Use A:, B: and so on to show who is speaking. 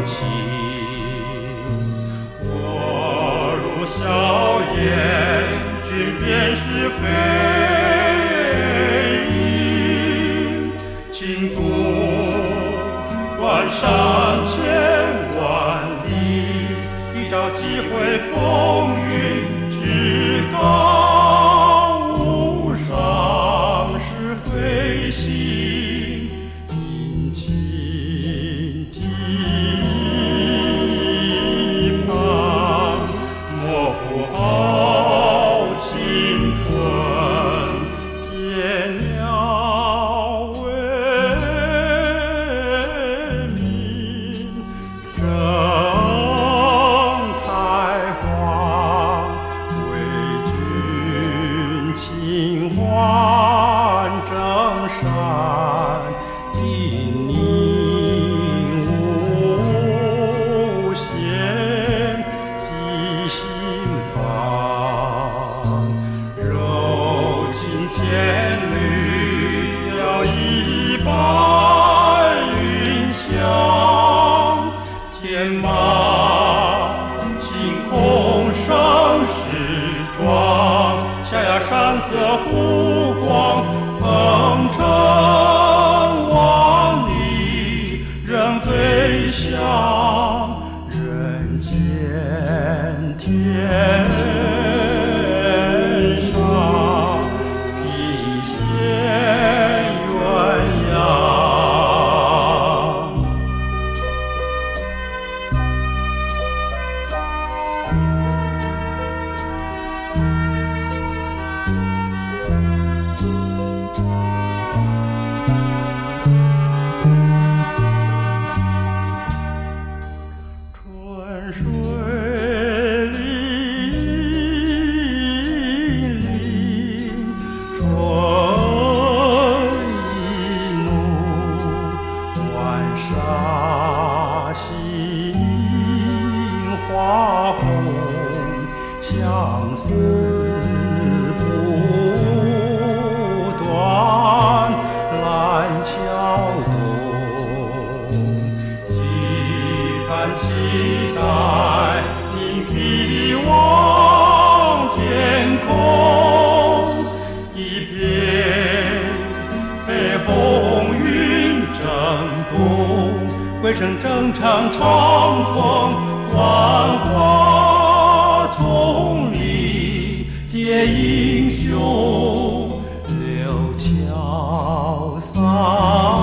A: 情。我如硝烟，君便是黑影。情渡关山千万里，一朝机会风云之高，无上是飞行。殷勤地盼，莫负好青春，见了为民，正开花，为君清欢正山，叮咛无限记心房，柔情千缕摇一半云香，天马星空盛世壮，下呀山色湖光鹏程万里，人飞翔，人间天上，披线鸳鸯。春水凛凛，春意浓，晚霞心花红，相思不断，来桥东，几番期待，因霹雳望天空，一片飞红云正东，归程正常长风万花丛里，皆英雄柳桥上。